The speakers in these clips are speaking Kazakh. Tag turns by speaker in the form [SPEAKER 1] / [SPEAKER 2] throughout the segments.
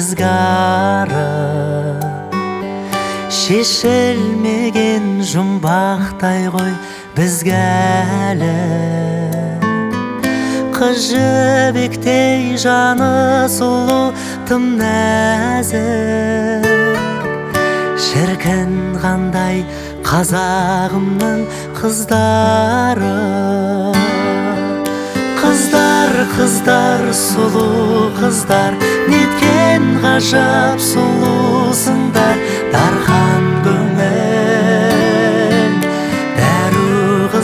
[SPEAKER 1] ызгары, шешілмеген жұмбақтай ғой бізге әлі. Қыз жібектей жаны сұлу, тым нәзік, шіркін қандай қазағымның қыздары. Қыздар, қыздар, сұлу қыздар, неткен ғажап сұлусыңдар. Дархан көңіл дәру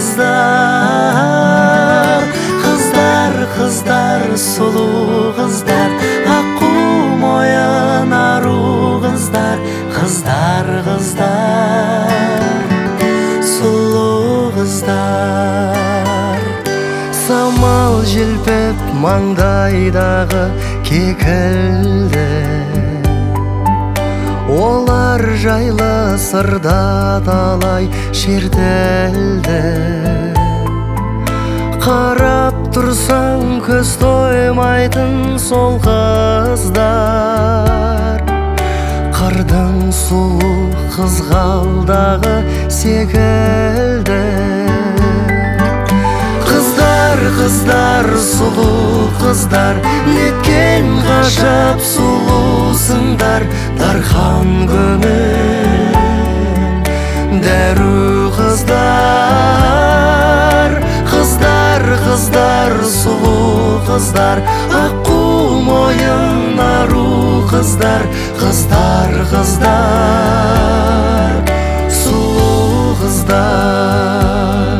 [SPEAKER 1] қыздар. Қыздар, қыздар, сұлу қыздар, аққу мойын ару қыздар. Қыздар, қыздар, сұлу қыздар. Самал желпіп маңдайдағы кекілді, олар жайлы сырда талай шертілді. Қарап тұрсаң көз тоймайтын сол қыздар, қырдың сұлу қызғалдағы секілді. Қыздар, қыздар, сұлу қыздар, неткен ғажап сұлусыңдар. Дархан көңіл дәру қыздар. Қыздар, қыздар, сұлу қыздар, аққу мойын ару қыздар. Қыздар, қыздар, сұлу қыздар.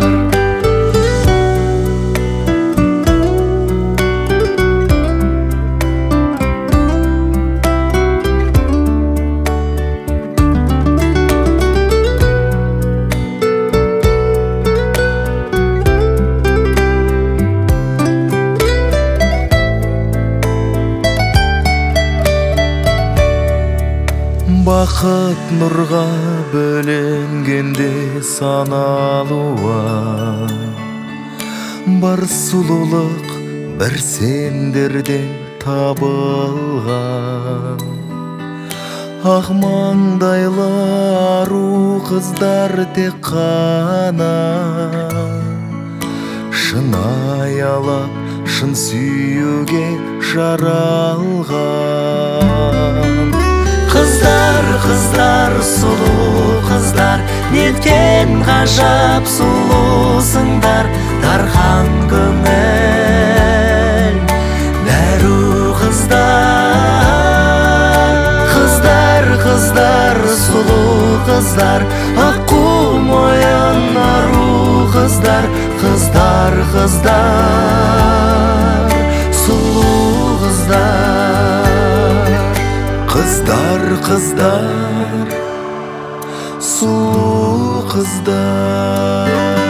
[SPEAKER 1] Бақыт нұрға бөленгенде саналуа, бар сұлулық бір сендерден табылған. Ақ маңдайлы ару қыздар тек қана, шын аялап, шын сүюге жаралған. Қыздар, қыздар, сұлу қыздар, неткен ғажап сұлусыңдар. Дархан көңіл дәру қыздар. Қыздар, қыздар, сұлу қыздар, аққу мойын ару қыздар. Қыздар, қыздар, сұлу қыздар. Қыздар, қыздар, сұлу қыздар.